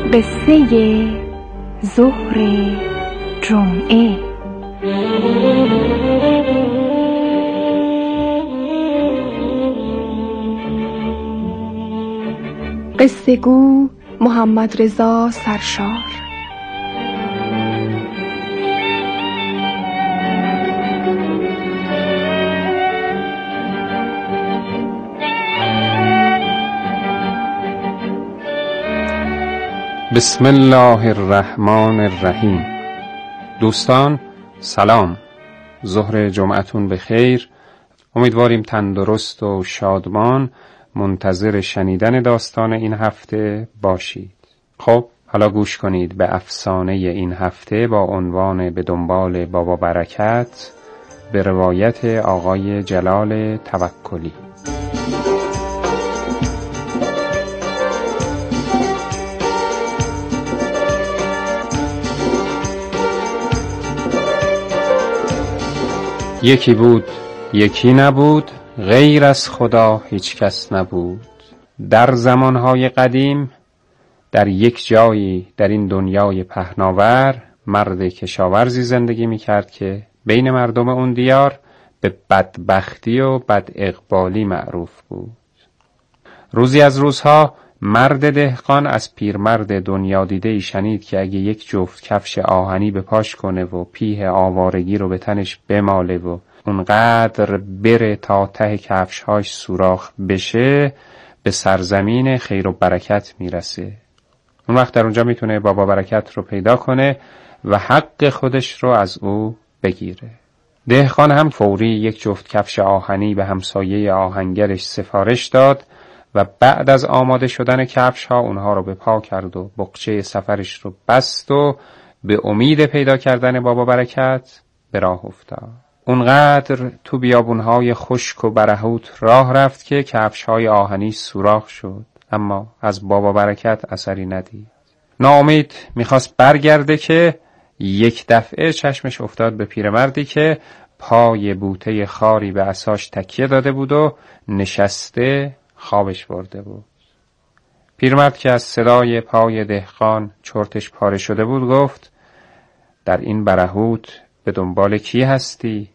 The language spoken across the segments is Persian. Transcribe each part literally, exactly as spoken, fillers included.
قصه ظهر جمعه. قصه گو محمد رضا سرشار. بسم الله الرحمن الرحیم. دوستان سلام، ظهر جمعتون بخیر. امیدواریم تندرست و شادمان منتظر شنیدن داستان این هفته باشید. خب حالا گوش کنید به افسانه این هفته با عنوان به دنبال بابا برکت به روایت آقای جلال توکلی. یکی بود یکی نبود، غیر از خدا هیچ کس نبود. در زمانهای قدیم در یک جایی در این دنیای پهناور مرد کشاورزی زندگی میکرد که بین مردم اون دیار به بدبختی و بد اقبالی معروف بود. روزی از روزها مرد دهقان از پیرمرد دنیا دیده ای شنید که اگه یک جفت کفش آهنی به پاش کنه و پیه آوارگی رو به تنش بماله و اونقدر بره تا ته کفشهاش سوراخ بشه به سرزمین خیر و برکت میرسه. اون وقت در اونجا میتونه بابا برکت رو پیدا کنه و حق خودش رو از او بگیره. دهقان هم فوری یک جفت کفش آهنی به همسایه آهنگرش سفارش داد و بعد از آماده شدن کفش ها اونها رو به پا کرد و بقچه سفرش رو بست و به امید پیدا کردن بابا برکت به راه افتاد. اونقدر تو بیابونهای خشک و برهوت راه رفت که کفش‌های آهنی سوراخ شد، اما از بابا برکت اثری ندید. ناامید میخواست برگرده که یک دفعه چشمش افتاد به پیرمردی که پای بوته خاری به عصاش تکیه داده بود و نشسته خوابش برده بود. پیرمرد که از صدای پای دهقان چرتش پاره شده بود گفت: در این برهوت به دنبال کی هستی؟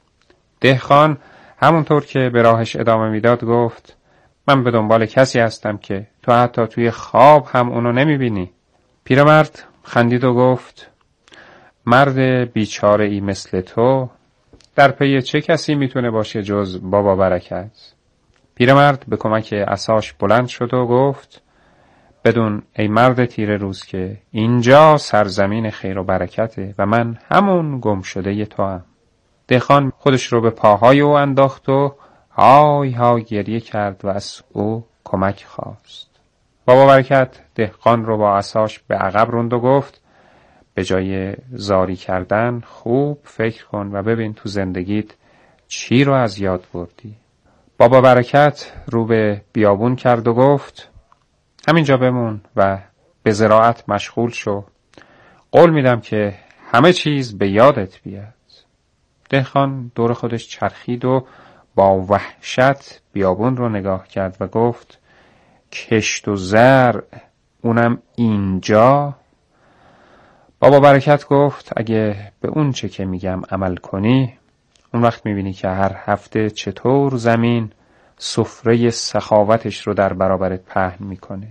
دهقان همونطور که به راهش ادامه میداد گفت: من به دنبال کسی هستم که تو حتی توی خواب هم اونو نمیبینی. پیرمرد خندید و گفت: مرد بیچاره ای مثل تو در پی چه کسی میتونه باشه جز بابا برکت؟ پیرمرد به کمک عصاش بلند شد و گفت: بدون ای مرد تیره روز که اینجا سرزمین خیر و برکته و من همون گم شده ی تو هم. دهقان خودش رو به پاهای او انداخت و های های گریه کرد و از او کمک خواست. بابا برکت دهقان رو با عصاش به عقب روند و گفت: به جای زاری کردن خوب فکر کن و ببین تو زندگیت چی رو از یاد بردی. بابا برکت رو به بیابون کرد و گفت: همینجا بمون و به زراعت مشغول شو. قول میدم که همه چیز به یادت بیاد. دهقان دور خودش چرخید و با وحشت بیابون رو نگاه کرد و گفت: کشت و زرع اونم اینجا؟ بابا برکت گفت: اگه به اون چه که میگم عمل کنی اون وقت میبینی که هر هفته چطور زمین سفره سخاوتش رو در برابرت پهن میکنه.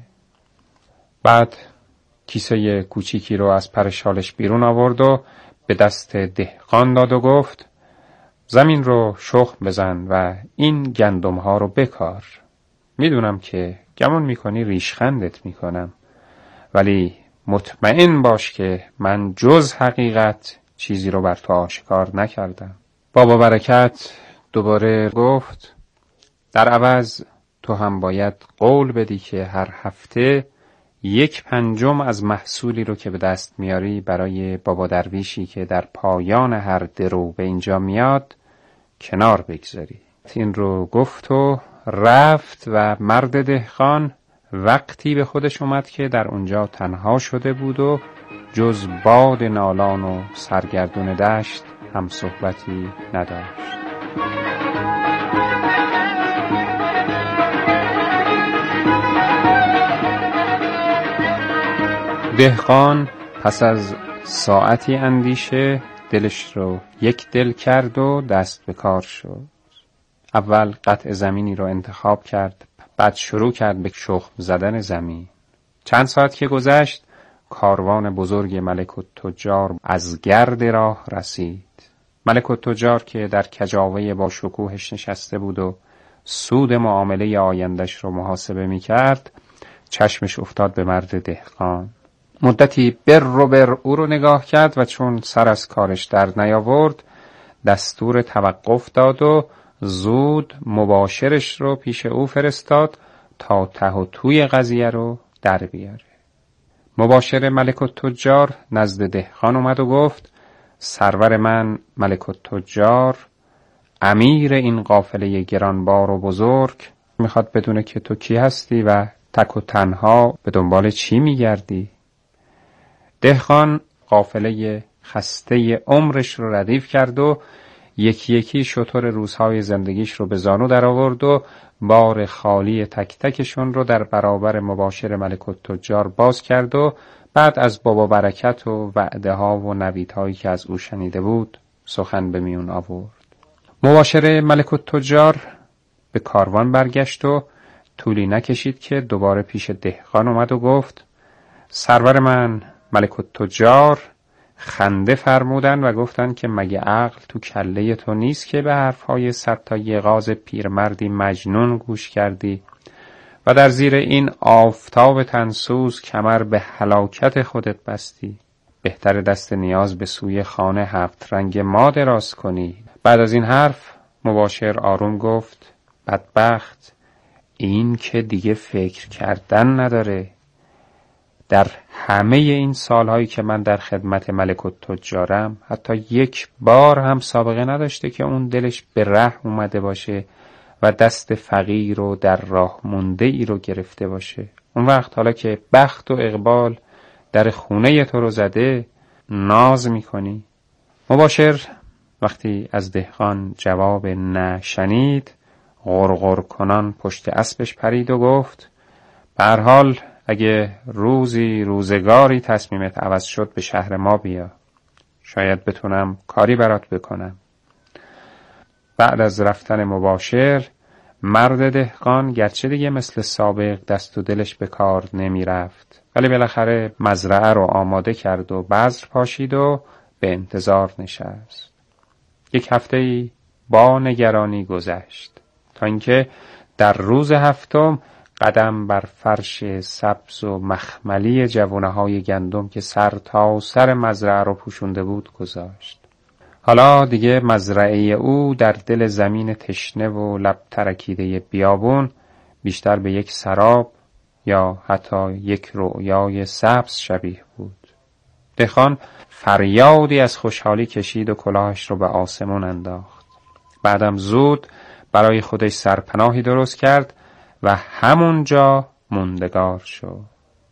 بعد کیسه کوچیکی رو از پر شالش بیرون آورد و به دست دهقان داد و گفت: زمین رو شخم بزن و این گندم ها رو بکار. میدونم که گمان میکنی ریشخندت میکنم، ولی مطمئن باش که من جز حقیقت چیزی رو بر تو آشکار نکردم. بابا برکت دوباره گفت: در عوض تو هم باید قول بدی که هر هفته یک پنجم از محصولی رو که به دست میاری برای بابا درویشی که در پایان هر درو به اینجا میاد کنار بگذاری. این رو گفت و رفت و مرد دهقان وقتی به خودش اومد که در اونجا تنها شده بود و جز باد نالان و سرگردون دشت هم صحبتی نداشت. دهقان پس از ساعتی اندیشه دلش رو یک دل کرد و دست به کار شد. اول قطع زمینی رو انتخاب کرد، بعد شروع کرد به شخم زدن زمین. چند ساعت که گذشت کاروان بزرگ ملک التجار از گرد راه رسید. ملک التجار که در کجاوه با شکوهش نشسته بود و سود معامله آیندش رو محاسبه می کرد، چشمش افتاد به مرد دهقان. مدتی بر رو بر او رو نگاه کرد و چون سر از کارش در نیاورد دستور توقف داد و زود مباشرش رو پیش او فرستاد تا ته و توی قضیه رو در بیاره. مباشر ملک التجار نزد دهقان اومد و گفت: سرور من ملک التجار، امیر این قافله گرانبار و بزرگ، میخواد بدونه که تو کی هستی و تک و تنها به دنبال چی میگردی؟ دهقان قافله خسته عمرش رو ردیف کرد و یکی یکی شتر روزهای زندگیش رو به زانو در آورد و بار خالی تک تکشون رو در برابر مباشر ملک التجار باز کرد و بعد از بابا برکت و وعده ها و نویدهایی که از او شنیده بود سخن به میون آورد. مباشر ملک التجار به کاروان برگشت و طولی نکشید که دوباره پیش دهقان اومد و گفت: سرور من ملک التجار خنده فرمودن و گفتن که مگه عقل تو کله تو نیست که به حرفهای صد تا یغاز پیرمردی مجنون گوش کردی و در زیر این آفتاب تنسوز کمر به هلاکت خودت بستی؟ بهتر دست نیاز به سوی خانه هفت رنگ ما دراز کنی. بعد از این حرف مباشر آروم گفت: بدبخت، این که دیگه فکر کردن نداره. در همه این سالهایی که من در خدمت ملک التجارم حتی یک بار هم سابقه نداشته که اون دلش به ره اومده باشه و دست فقیر و در راه مونده ای رو گرفته باشه. اون وقت حالا که بخت و اقبال در خونه تو رو زده ناز میکنی؟ مباشر وقتی از دهقان جواب نه شنید غرغر کنان پشت اسبش پرید و گفت: به هر حال اگه روزی روزگاری تصمیمت عوض شد به شهر ما بیا، شاید بتونم کاری برات بکنم. بعد از رفتن مباشر مرد دهقان گرچه دیگه مثل سابق دست و دلش به کار نمی رفت، ولی بالاخره مزرعه رو آماده کرد و بذر پاشید و به انتظار نشست. یک هفته‌ای با نگرانی گذشت تا اینکه در روز هفتم قدم بر فرش سبز و مخملی جوانه‌های گندم که سر تا سر مزرعه رو پوشونده بود گذاشت. حالا دیگه مزرعه او در دل زمین تشنه و لب ترکیده بیابون بیشتر به یک سراب یا حتی یک رؤیای سبز شبیه بود. دهقان فریادی از خوشحالی کشید و کلاهش رو به آسمون انداخت. بعدم زود برای خودش سرپناهی درست کرد و همونجا موندگار شد.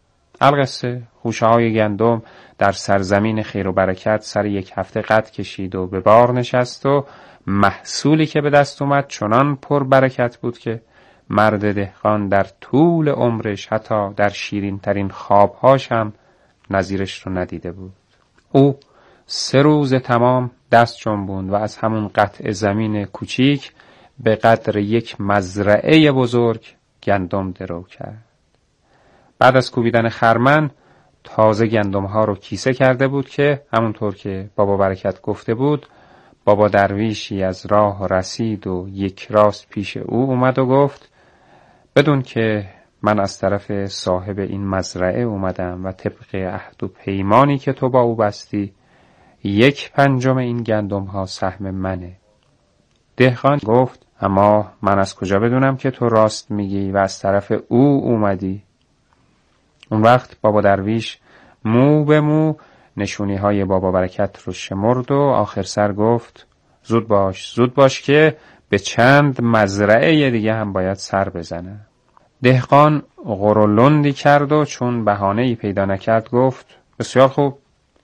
القصه خوشه های گندم در سرزمین خیر و برکت سر یک هفته قد کشید و به بار نشست و محصولی که به دست اومد چنان پر برکت بود که مرد دهقان در طول عمرش حتی در شیرین ترین خوابهاش هم نظیرش رو ندیده بود. او سه روز تمام دست جنبوند و از همون قطع زمین کوچیک به قدر یک مزرعه بزرگ گندم درو کرد. بعد از کوبیدن خرمن تازه گندم ها رو کیسه کرده بود که همونطور که بابا برکت گفته بود بابا درویشی از راه رسید و یک راست پیش او اومد و گفت: بدون که من از طرف صاحب این مزرعه اومدم و طبق عهد و پیمانی که تو با او بستی یک پنجم این گندم ها سهم منه. دهقان گفت: اما من از کجا بدونم که تو راست میگی و از طرف او اومدی؟ اون وقت بابا درویش مو به مو نشونی های بابا برکت رو شمرد و آخر سر گفت: زود باش زود باش که به چند مزرعه دیگه هم باید سر بزنه. دهقان غرولندی کرد و چون بهانه‌ای پیدا نکرد گفت: بسیار خوب،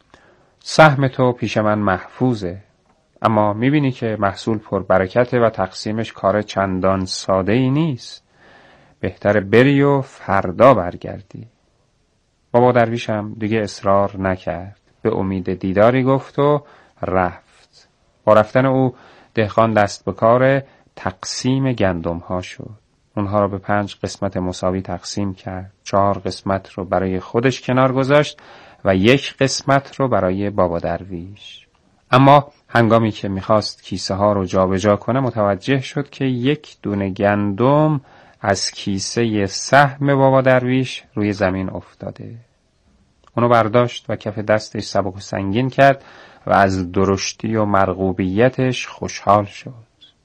سهم تو پیش من محفوظه، اما میبینی که محصول پر برکته و تقسیمش کار چندان ساده ای نیست. بهتره بری و فردا برگردی. بابا درویش هم دیگه اصرار نکرد. به امید دیداری گفت و رفت. با رفتن او دهقان دست به کار تقسیم گندم ها شد. اونها رو به پنج قسمت مساوی تقسیم کرد. چهار قسمت رو برای خودش کنار گذاشت و یک قسمت رو برای بابا درویش. اما هنگامی که میخواست کیسه ها رو جابجا کنه متوجه شد که یک دونه گندم از کیسه سهم بابا درویش روی زمین افتاده. اونو برداشت و کف دستش سبک و سنگین کرد و از درشتی و مرغوبیتش خوشحال شد.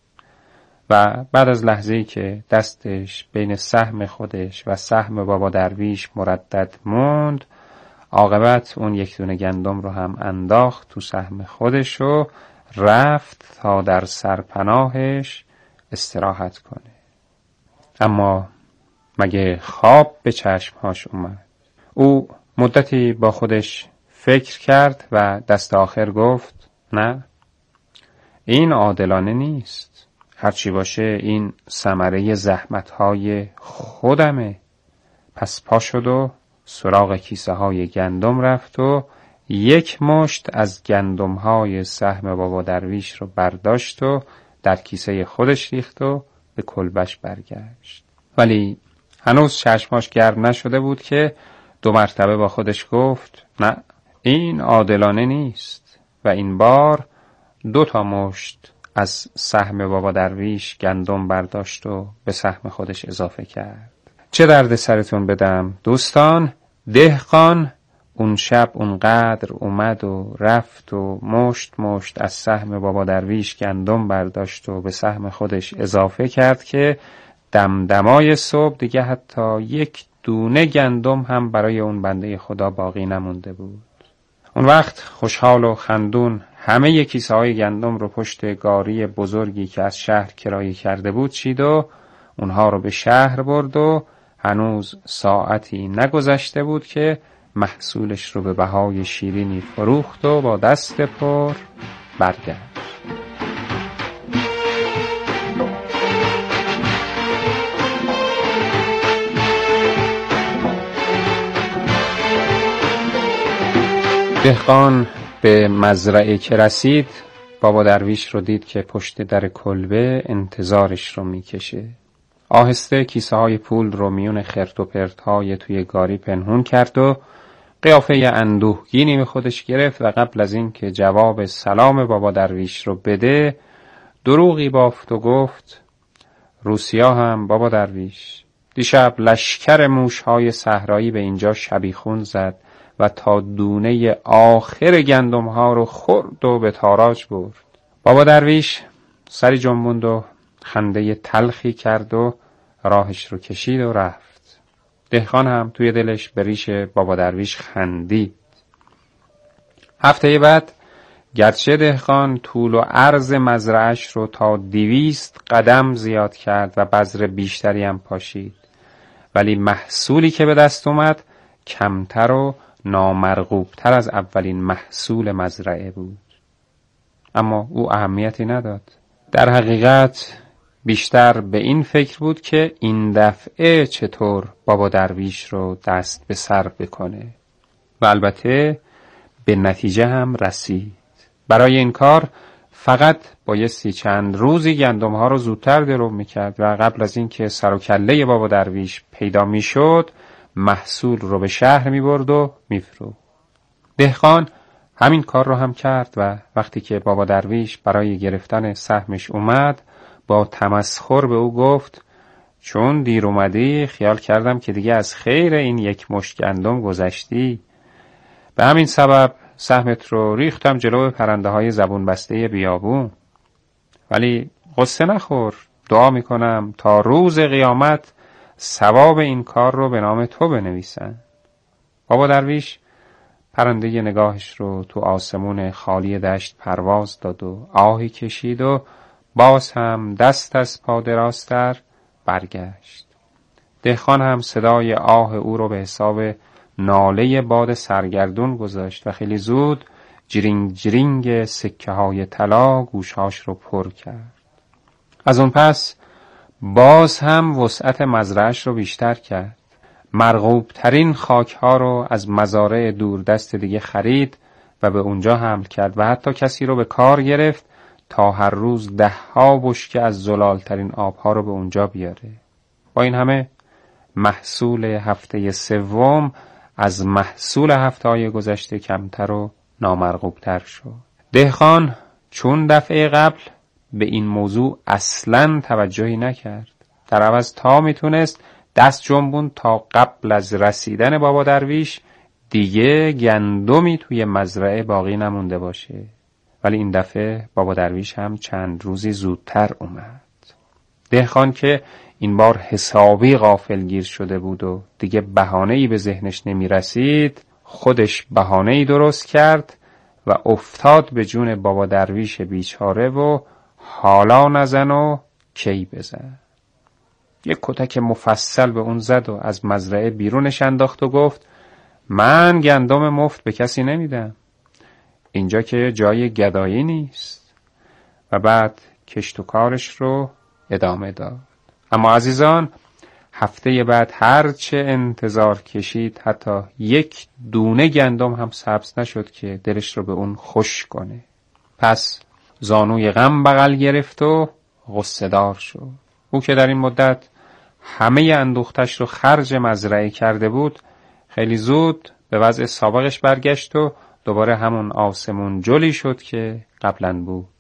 و بعد از لحظه‌ای که دستش بین سهم خودش و سهم بابا درویش مردد موند، عاقبت اون یک دونه گندم رو هم انداخت تو سهم خودش و رفت تا در سرپناهش استراحت کنه. اما مگه خواب به چشمهاش اومد؟ او مدتی با خودش فکر کرد و دست آخر گفت نه، این عادلانه نیست. هرچی باشه این ثمره زحمتهای خودمه. پس پا شد و سراغ کیسه های گندم رفت و یک مشت از گندم های سهم بابا درویش رو برداشت و در کیسه خودش ریخت و به کلبش برگشت. ولی هنوز چشماش گرم نشده بود که دو مرتبه با خودش گفت نه، این عادلانه نیست و این بار دو تا مشت از سهم بابا درویش گندم برداشت و به سهم خودش اضافه کرد. چه درد سرتون بدم دوستان، دهقان اون شب اونقدر اومد و رفت و مشت مشت از سهم بابا درویش گندم برداشت و به سهم خودش اضافه کرد که دمدمای صبح دیگه حتی یک دونه گندم هم برای اون بنده خدا باقی نمونده بود. اون وقت خوشحال و خندون همه کیسه های گندم رو پشت گاری بزرگی که از شهر کرایه کرده بود چید و اونها رو به شهر برد و هنوز ساعتی نگذشته بود که محصولش رو به بهای شیرینی فروخت و با دست پر برگشت. دهقان به مزرعه که رسید بابا درویش رو دید که پشت در کلبه انتظارش رو میکشه. آهسته کیسه های پول رو میون خرت و پرت های توی گاری پنهون کرد و قیافه اندوهگینی به خودش گرفت و قبل از این که جواب سلام بابا درویش رو بده دروغی بافت و گفت روسیا هم بابا درویش دیشب لشکر موش های صحرایی به اینجا شبیخون زد و تا دونه آخر گندم ها رو خورد و به تاراج برد. بابا درویش سری جنبوند و خنده تلخی کرد و راهش رو کشید و رفت. دهقان هم توی دلش به ریش بابا درویش خندید. هفته بعد گرچه دهقان طول و عرض مزرعش رو تا دویست قدم زیاد کرد و بذر بیشتری هم پاشید، ولی محصولی که به دست اومد کمتر و نامرغوبتر از اولین محصول مزرعه بود. اما او اهمیتی نداد. در حقیقت بیشتر به این فکر بود که این دفعه چطور بابا درویش رو دست به سر بکنه و البته به نتیجه هم رسید. برای این کار فقط بایستی چند روزی گندم ها رو زودتر درو میکرد و قبل از این که سر و کله بابا درویش پیدا میشد محصول رو به شهر میبرد و میفروخت. دهقان همین کار رو هم کرد و وقتی که بابا درویش برای گرفتن سهمش اومد با تمسخر به او گفت چون دیر اومدی خیال کردم که دیگه از خیر این یک مشت گندم گذشتی، به همین سبب سهمت رو ریختم جلو پرنده های زبون بسته بیابون. ولی قصه نخور، دعا میکنم تا روز قیامت ثواب این کار رو به نام تو بنویسن. بابا درویش پرنده نگاهش رو تو آسمون خالی دشت پرواز داد و آهی کشید و باز هم دست از پا درازتر برگشت. دهقان هم صدای آه او رو به حساب ناله باد سرگردون گذاشت و خیلی زود جرینگ جرینگ سکه های طلا گوشهاش رو پر کرد. از اون پس باز هم وسعت مزرعش رو بیشتر کرد. مرغوب ترین خاک ها رو از مزارع دوردست دیگه خرید و به اونجا حمل کرد و حتی کسی رو به کار گرفت تا هر روز ده ها بشکه از زلال ترین آبها رو به اونجا بیاره. با این همه محصول هفته سوم از محصول هفته های گذشته کمتر و نامرغوب تر شد. دهقان چون دفعه قبل به این موضوع اصلاً توجهی نکرد، در عوض تا میتونست دست جنبون تا قبل از رسیدن بابا درویش دیگه گندمی توی مزرعه باقی نمونده باشه. ولی این دفعه بابا درویش هم چند روزی زودتر اومد. دهقان که این بار حسابی غافلگیر شده بود و دیگه بهانه‌ای به ذهنش نمی رسید، خودش بهانه‌ای درست کرد و افتاد به جون بابا درویش بیچاره و حالا نزن و کی بزن. یک کتک مفصل به اون زد و از مزرعه بیرونش انداخت و گفت من گندم مفت به کسی نمیدم، اینجا که جای گدایی نیست. و بعد کشت و کارش رو ادامه داد. اما عزیزان، هفته بعد هر چه انتظار کشید حتی یک دونه گندم هم سبز نشد که دلش رو به اون خوش کنه. پس زانوی غم بغل گرفت و غصه دار شد. او که در این مدت همه اندوختش رو خرج مزرعه کرده بود، خیلی زود به وضع سابقش برگشت و دوباره همون آسمون جلی شد که قبلا بود.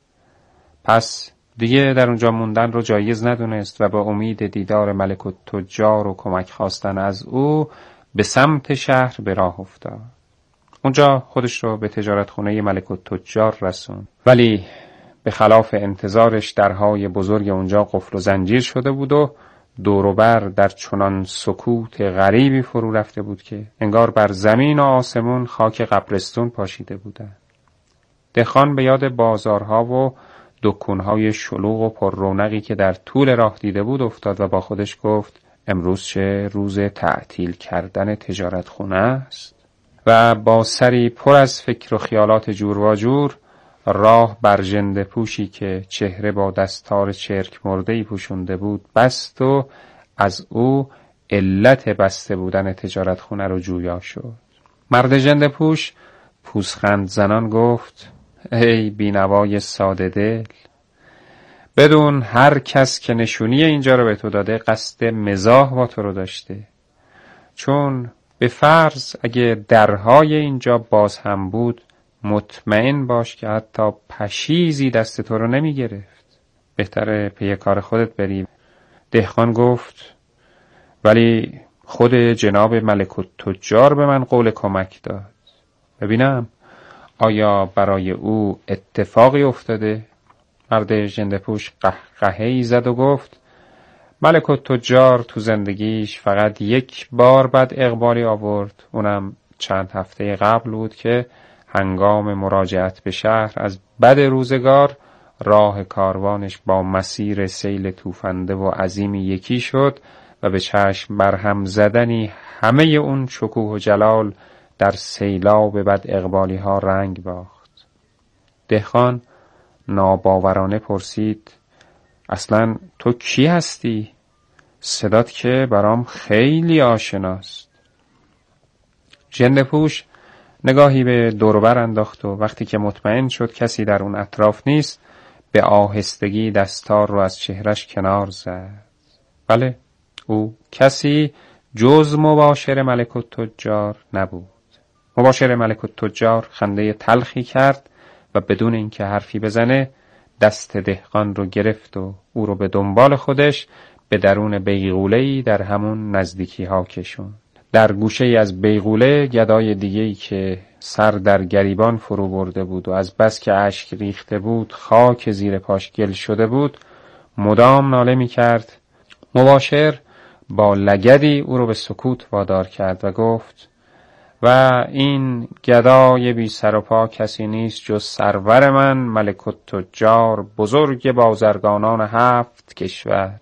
پس دیگه در اونجا موندن رو جایز ندونست و با امید دیدار ملک التجار و کمک خواستن از او به سمت شهر به راه افتاد. اونجا خودش رو به تجارت خونه ملک التجار رسوند، ولی به خلاف انتظارش درهای بزرگ اونجا قفل و زنجیر شده بود و دور و بر در چنان سکوت غریبی فرو رفته بود که انگار بر زمین و آسمون خاک قبرستون پاشیده بودند. دهقان به یاد بازارها و دکونهای شلوغ و پر رونقی که در طول راه دیده بود افتاد و با خودش گفت امروز چه روز تعطیل کردن تجارت خونه است. و با سری پر از فکر و خیالات جور و جور راه بر ژنده پوشی که چهره با دستار چرک مرده‌ای پوشونده بود بست و از او علت بسته بودن تجارت خونه رو جویا شد. مرد ژنده پوش پوزخند زنان گفت ای بینوای ساده دل، بدون هر کس که نشونی اینجا رو به تو داده قصد مزاح با تو رو داشته. چون به فرض اگه درهای اینجا باز هم بود، مطمئن باش که حتی پشیزی دست تو رو نمی گرفت. بهتره پی کار خودت بری. دهقان گفت ولی خود جناب ملک التجار به من قول کمک داد. ببینم آیا برای او اتفاقی افتاده؟ مرد ژنده پوش قهقهه‌ای زد و گفت ملک التجار تو زندگیش فقط یک بار بد اقبالی آورد، اونم چند هفته قبل بود که هنگام مراجعت به شهر از بد روزگار راه کاروانش با مسیر سیل توفنده و عظیمی یکی شد و به چشم برهم زدنی همه اون شکوه و جلال در سیلاب بد اقبالی ها رنگ باخت. دهقان ناباورانه پرسید اصلا تو کی هستی؟ صدات که برام خیلی آشناست. ژنده پوش نگاهی به دور و بر انداخت و وقتی که مطمئن شد کسی در اون اطراف نیست به آهستگی دستار رو از چهرش کنار زد. بله، او کسی جز مباشر ملک التجار نبود. مباشر ملک التجار خنده تلخی کرد و بدون اینکه حرفی بزنه دست دهقان رو گرفت و او رو به دنبال خودش به درون بیغوله‌ای در همون نزدیکی ها کشوند. در گوشه ای از بیغوله گدای دیگه‌ای که سر در گریبان فرو برده بود و از بس که اشک ریخته بود خاک زیر پاش گل شده بود مدام ناله می کرد. مباشر با لگدی او رو به سکوت وادار کرد و گفت و این گدای بی سر و پا کسی نیست جز سرور من ملک التجار، بزرگ بازرگانان هفت کشور.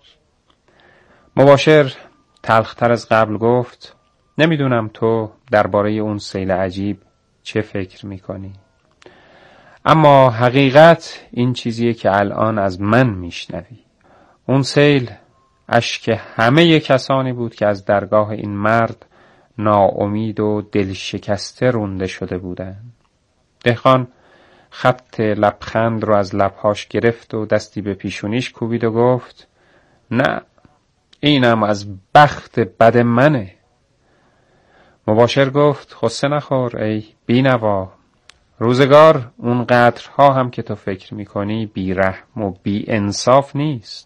مباشر تلختر از قبل گفت نمیدونم تو درباره اون سیل عجیب چه فکر میکنی، اما حقیقت این چیزیه که الان از من میشنوی. اون سیل اشک همه کسانی بود که از درگاه این مرد ناامید و دل شکسته رونده شده بودند. دهقان خط لبخند رو از لبهاش گرفت و دستی به پیشونیش کوبید و گفت نه، اینم از بخت بد منه. مباشر گفت خسته نخور ای بینوا، روزگار اون قدرها هم که تو فکر میکنی بی رحم و بی انصاف نیست.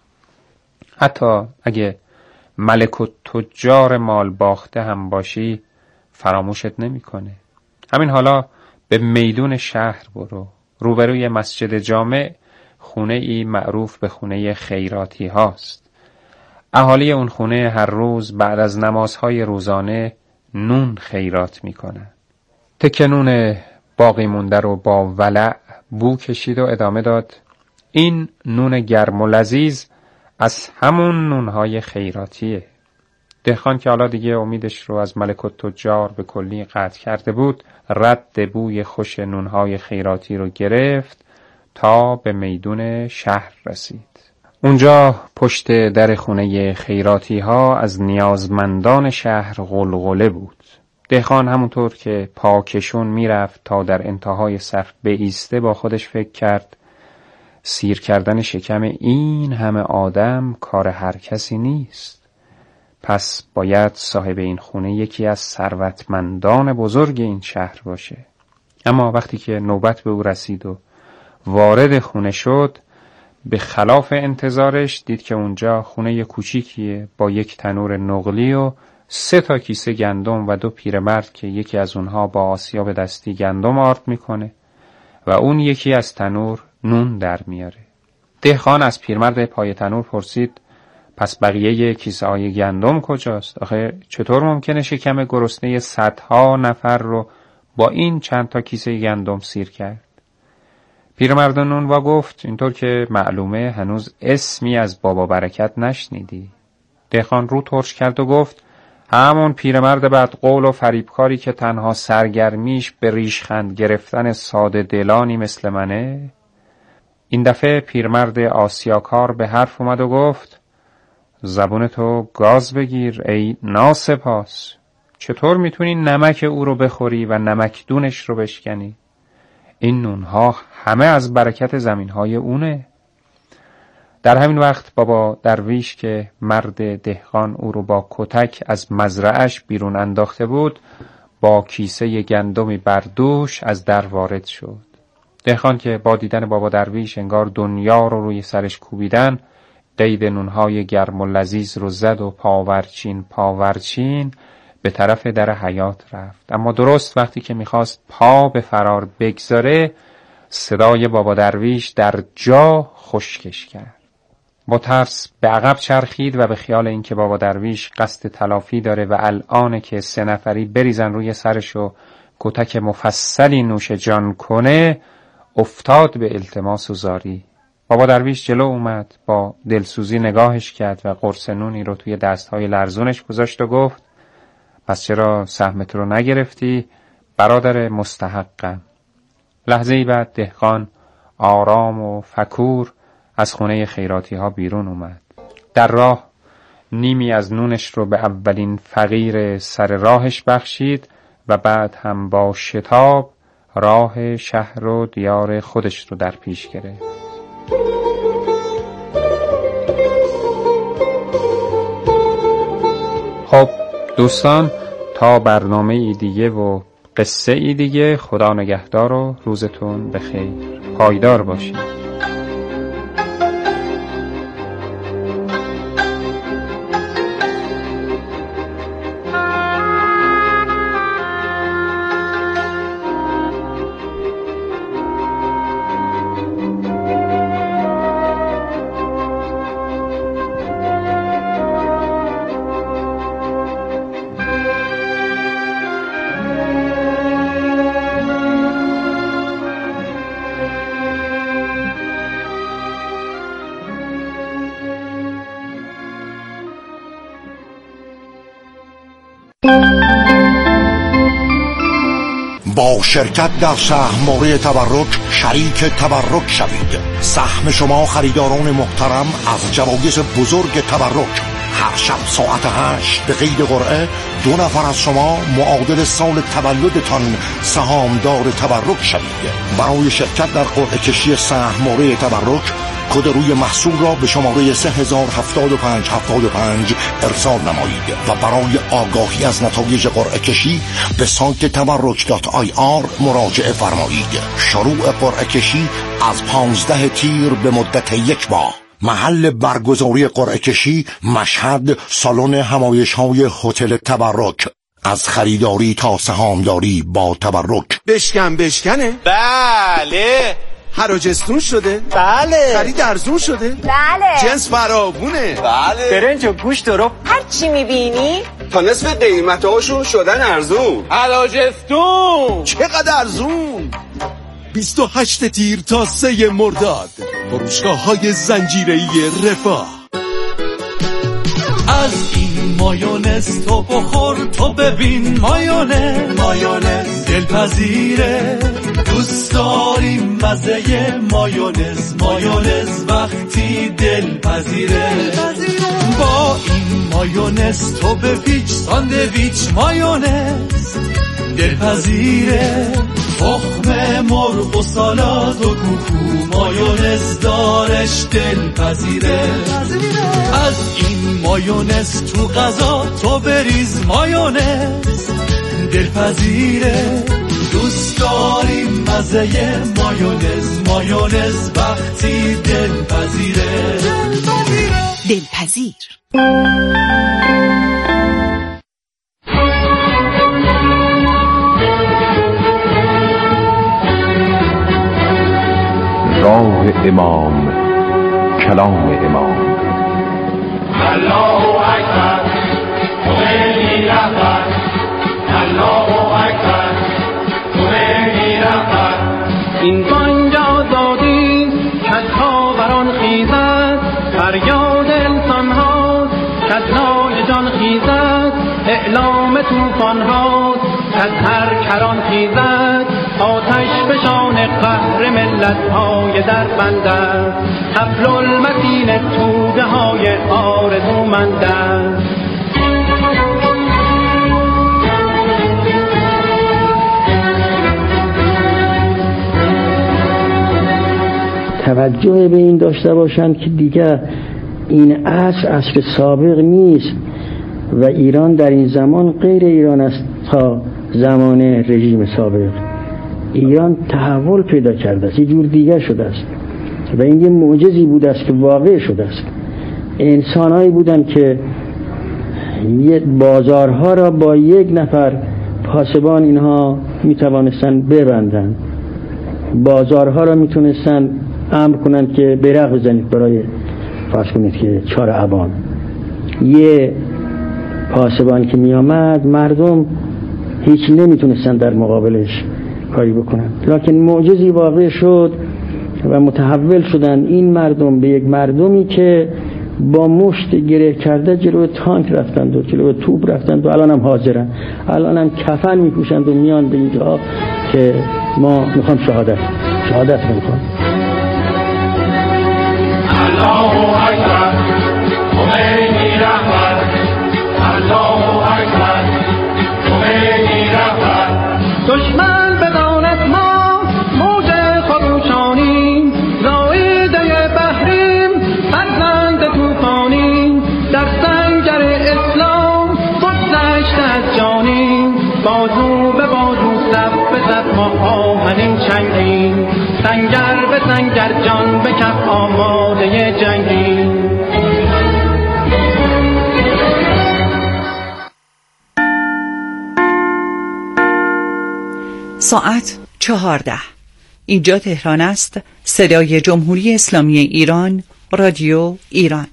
حتی اگه ملک و تجار مال باخته هم باشی فراموشت نمیکنه. همین حالا به میدون شهر برو، روبروی مسجد جامع خونه ای معروف به خونه خیراتی هاست. اهالی اون خونه هر روز بعد از نمازهای روزانه نون خیرات میکنن. تکه نون باقی مونده رو با ولع بو کشید و ادامه داد این نون گرم و لذیذ از همون نونهای خیراتیه. دهقان که حالا دیگه امیدش رو از ملک التجار به کلی قطع کرده بود، رد بوی خوش نونهای خیراتی رو گرفت تا به میدون شهر رسید. اونجا پشت در خونه خیراتی ها از نیازمندان شهر غلغله بود. دهقان همونطور که پاکشون میرفت تا در انتهای صف بایسته با خودش فکر کرد سیر کردن شکم این همه آدم کار هر کسی نیست. پس باید صاحب این خونه یکی از ثروتمندان بزرگ این شهر باشه. اما وقتی که نوبت به او رسید و وارد خونه شد، به خلاف انتظارش دید که اونجا خونه کوچیکیه با یک تنور نقلی و سه تا کیسه گندم و دو پیرمرد که یکی از اونها با آسیاب دستی گندم آرد میکنه و اون یکی از تنور نون در میاره. دهقان از پیرمرد پای تنور پرسید پس بقیه کیسه های گندم کجاست؟ آخه چطور ممکنه شکم گرسنه صدها نفر رو با این چند تا کیسه گندم سیر کرد؟ پیرمرد نونوا گفت اینطور که معلومه هنوز اسمی از بابا برکت نشنیدی. دهقان رو ترش کرد و گفت همون پیرمرد بدقول و فریبکاری که تنها سرگرمیش به ریشخند گرفتن ساده دلانی مثل منه؟ این دفعه پیرمرد آسیاکار به حرف اومد و گفت زبونتو گاز بگیر ای ناسپاس، چطور میتونی نمک او رو بخوری و نمکدونش رو بشکنی؟ این نونها همه از برکت زمینهای اونه. در همین وقت بابا درویش که مرد دهقان او رو با کتک از مزرعش بیرون انداخته بود با کیسه گندمی بر دوش از در وارد شد. دهقان که با دیدن بابا درویش انگار دنیا رو روی سرش کوبیدن، قید نونهای گرم و لذیذ رو زد و پاورچین پاورچین به طرف در حیاط رفت. اما درست وقتی که میخواست پا به فرار بگذاره، صدای بابا درویش در جا خشکش کرد. با ترس به عقب چرخید و به خیال اینکه بابا درویش قصد تلافی داره و الان که سه نفری بریزن روی سرش و کتک مفصلی نوش جان کنه، افتاد به التماس و زاری. بابا درویش جلو اومد، با دلسوزی نگاهش کرد و قرص نونی رو توی دستهای لرزونش گذاشت و گفت پس چرا سهمت رو نگرفتی برادر مستحقم؟ لحظه ای بعد دهقان آرام و فکور از خونه خیراتی ها بیرون اومد. در راه نیمی از نونش رو به اولین فقیر سر راهش بخشید و بعد هم با شتاب راه شهر و دیار خودش رو در پیش گرفت. خب دوستان، تا برنامه ای دیگه و قصه ای دیگه، خدا نگهدار و روزتون بخیر، پایدار باشید. با شرکت در سهمواره تبرک شریک تبرک شوید. سهم شما خریداران محترم از جوایز بزرگ تبرک. هر شب ساعت هشت به قید قرعه دو نفر از شما معادل سال تولدتان سهامدار تبرک شوید. برای شرکت در قرعه کشی سهمواره تبرک کد روی محصول را به شماره سه هزار هفتاد و پنج هفتاد و پنج ارسال نمایید و برای آگاهی از نتایج قرعه کشی به سایت تبرک دات آی آر مراجعه فرمایید. شروع قرعه کشی از پانزده تیر به مدت یک ماه. محل برگزاری قرعه کشی مشهد، سالن همایش‌های هتل تبرک. از خریداری تا سهامداری با تبرک. بشکن بشکنه؟ بله. حراجستون شده؟ بله. خرید ارزون شده؟ بله. جنس فراوونه؟ بله. برنج و گوشت و رب هر چی میبینی تا نصف قیمتاشون شدن ارزون. حراجستون چقدر ارزون؟ بیست و هشت تیر تا سه مرداد. فروشگاه های زنجیره‌ای رفاه. از این مایونز تو بخور تو ببین مایونز مایونز دلپذیره دوست داریم مزه مایونز مایونز وقتی دلپذیره با این مایونز تو بپیچ ساندویچ مایونز دلپذیره تخم مرغ و سالاد و کوکو مایونز دارش دلپذیره از این مایونز تو غذا تو بریز مایونز دلپذیره دوست داریم مزه مایونز مایونز وقتی دلپذیره دلپذیر. راه امام، کلام امام. الله اکبر خمینی رهبر، الله اکبر خمینی رهبر. این بانگ آزادی کز خاوران خیزد، فریاد انسان هاست کز نای جان خیزد، اعلام طوفان هاست کز هر کران خیزد، آتش فشان قهر ملت های در بند است، حبل المتین توده های آرزومند است. توجه به این داشته باشند که دیگر این عصر عصر سابق نیست و ایران در این زمان غیر ایران است تا زمان رژیم سابق. ایران تحول پیدا کرده است، یه جور دیگر شده است و این یه معجزی بوده است که واقع شده است. انسانهایی بودن که یه بازارها را با یک نفر پاسبان اینها میتوانستن ببندن، بازارها را میتونستن امر کنند که بیرق بزنید برای فرض کنید که چهار ابان. یه پاسبان که می آمد مردم هیچ نمیتونستن در مقابلش کاری بکنن، لکن معجزی واقع شد و متحول شدن این مردم به یک مردمی که با مشت گره کرده جلو تانک رفتند و جلو توپ رفتند و الان هم حاضرن، الان هم کفن میپوشند و میان به اینجا که ما میخوام شهادت شهادت میکنم. الله اکبر خمینی رهبر، الله اکبر خمینی رهبر. دشمن بداند ما موج خروشانیم، زایده بحریم فرزند طوفانیم، در سنگر اسلام بگذشته از جانیم، بازو به بازو صف به صف ما آهنین چنگیم، سنگر به سنگر جان به کف آماده جنگیم. ساعت چهارده. اینجا تهران است. صدای جمهوری اسلامی ایران، رادیو ایران.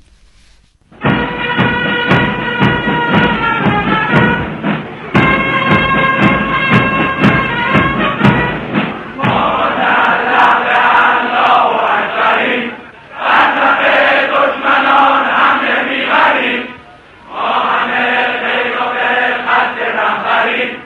ما همه غیر و به قصد رهبری